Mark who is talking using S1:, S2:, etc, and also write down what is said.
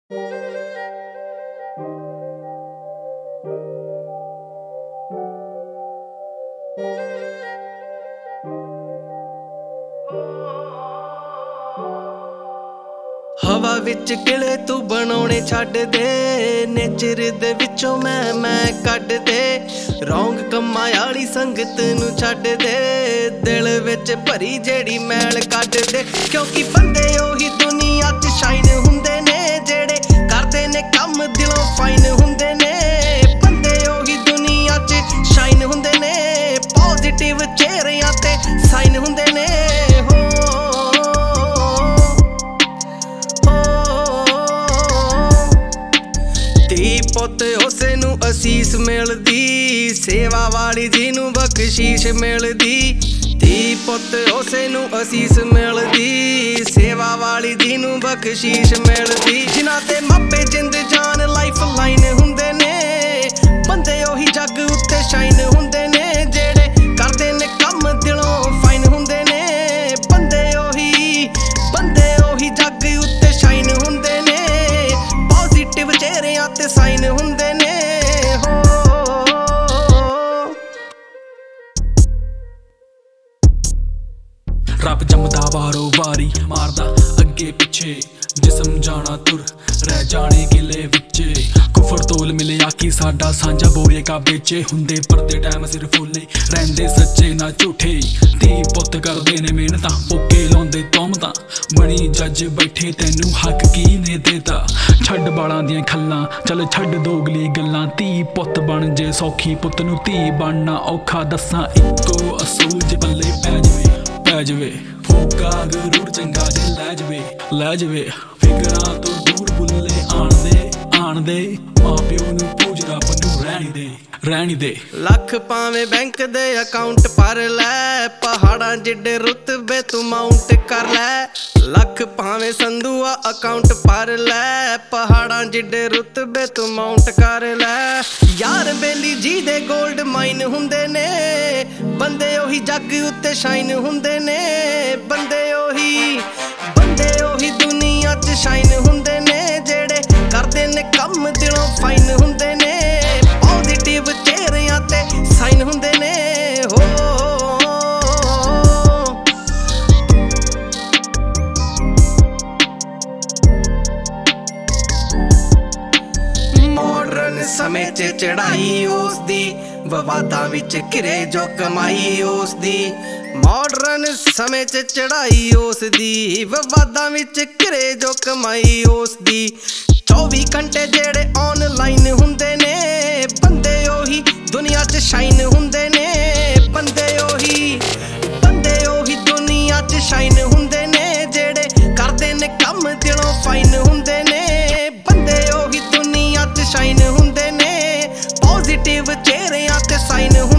S1: हवा विच किले तू बनाने छड्ड दे, नेचर दे विचों मैं कड्ड दे। रौंग कम्मां आली संगत नूं छड्ड दे, दिल विच भरी जेड़ी मैल कड्ड दे। क्योंकि बंदे ओही दुनिया च शाइन हुंदे ने, जेड़े करदे ने कम दिलों फाइन हुंदे ने। बंदे ओही दुनिया च शाइन हुंदे ने, पॉजिटिव चेहरियां ते साइन हुंदे ने। पुत उसे नूं असीस मिलदी, सेवा वाली जिन्नू बख्शीश मिलदी। धी पुत उसे नूं असीस मिलदी, सेवा वाली जिन्नू बख्शीश मिलदी। जिन्हां ते मापे जिंद जान लाइफ लाइन हुंदे ने, बंदे ओही जग उत्ते शाइन हुंदे ने। जेड़े करदे ने कम दिलों फाइन हुंदे ने, बंदे ओही जग उत्ते शाइन हुंदे ने। पॉजिटिव चेहरियां ते साइन हुंदे ने।
S2: रब जमदा वारो वारी, मारदा अगे पिछे, जिसम जाना तुर रह जाने गिले विचे। कुफर तोल मिले आकी साडा सांझा बोरे का बेचे, हुंदे परदे टाइम सिर फुले रहिंदे सच्चे ना झूठे। धी पुत करदे ने मेहनतां, पोके लाउंदे तोहमतां, बनी जज बैठे तैनू हक की ने देता। छड्ड बालां दियां खल्लां, चल छड्ड दोगली गल्लां। धी पुत बन जे सौखी, पुत नूं धी बनना औखा। दस्सां इक्को असूल जे बल्ले पै जवे, फूका गरूर चंगा जे लै जवे। फिकरां तो दूर बुल्ले आण दे, मां प्यो नूं पूज रब नूं रहणी दे।
S1: लख भावें बैंक दे अकाउंट भर लै, पहाड़ां जिड्डे रुतबे तू माउंट कर लै। लख भावें संधुआ अकाउंट भर लै, पहाड़ां जिड्डे रुतबे तू माउंट कर लै। यार बेली जी दे गोल्ड माइन हुंदे ने, बंदे ओही जग उत्ते शाइन हुंदे ने। बंदे ओही दुनिया च शाइन हुंदे ने, जेड़े करदे ने कम दिलों फाइन हुंदे ने। पॉजिटिव चेहरियां ते साइन हुंदे ने। मॉडर्न समय च चढ़ाई उसदी, विवादां विच घिरे जो कमाई उसदी। मॉडर्न समय च चढ़ाई उसदी, विवादां विच घिरे जो कमाई उसदी। 24 घंटे जेड़े ऑनलाइन हुंदे ने, बंदे ओही दुनिया च शाइन हुंदे ने। बंदे ओही दुनिया च शाइन हुंदे ने, जेड़े करदे ने कम दिलों फाइन हुंदे ने। बंदे ओही दुनिया च शाइन हुंदे ने, पॉजिटिव चेहरियां ते साइन